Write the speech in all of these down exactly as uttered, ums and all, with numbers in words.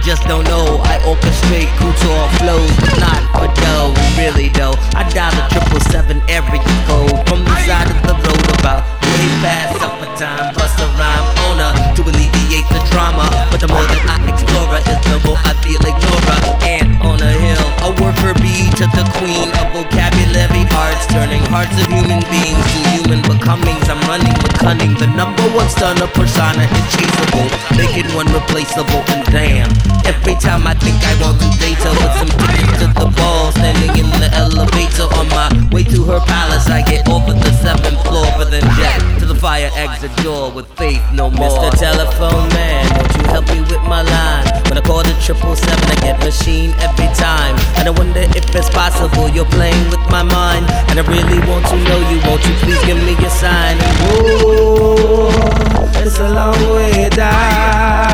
just don't know. I orchestrate couture flows, but not for dough. Really though, I dial the triple seven area code from the side of the road about way past supper time. Bust a rhyme owner to alleviate the drama, but the more that I explore it, is the more I feel ignorer. And on a hill, a worker bee to the queen of vocabulary arts, turning hearts of human beings to human becomings. I'm running with cunning, the number one stunner persona is chaseable, making one replaceable. And damn, every time I think I want to date her with some tickets to the ball, standing in the elevator on my way to her palace, I get over the seventh floor, but then jet to the fire exit door with faith no more. Mister Telephone Man, won't you help me with my line? When I call the triple seven, I get machine every time, and I wonder if it's possible you're playing with my mind, and I really want to know you. Won't you please give me a sign? Ooh, it's a long way down.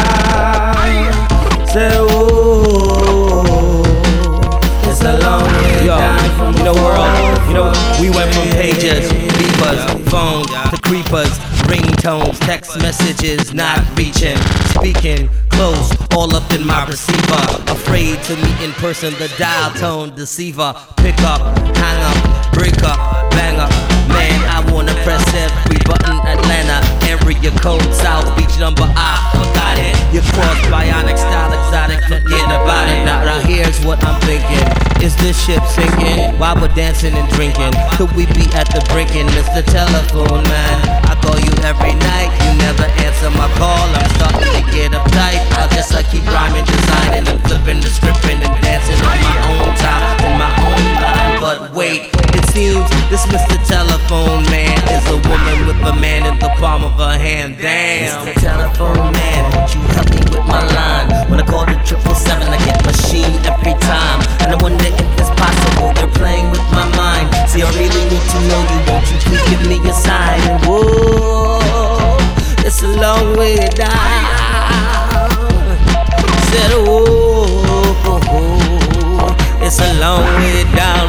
Say ooh, it's a long way Yo, down from you know world. You know we went from pages, beepers, phones to creepers, ringtones, text messages not reaching, speaking close, all up in my receiver. Afraid to meet in person, the dial tone deceiver. Pick up, hang up, break up, bang up. Man, I wanna press every button. Atlanta, area code, South Beach number, I forgot it. You cross bionic style, exotic, forget about it. Now, now here's what I'm thinking. Is this ship sinking while we're dancing and drinking? Could we be at the brinking, Mister Telephone Man? I call you every night, you never answer my call. I'm starting to get uptight. I guess I keep rhyming, designing, and flipping the scripting and dancing on my own time, in my own line. But wait, it seems this Mister Telephone Man is a woman with a man in the palm of her hand. Damn, Mister Telephone Man, won't you help me with my line? When I call the triple seven, I get machine every time, and I wonder if it's possible you're playing with my mind. See, I really need to know you. Won't you please give me a sign? And whoa, it's a long way down. Said, oh, oh, oh, it's a long way down.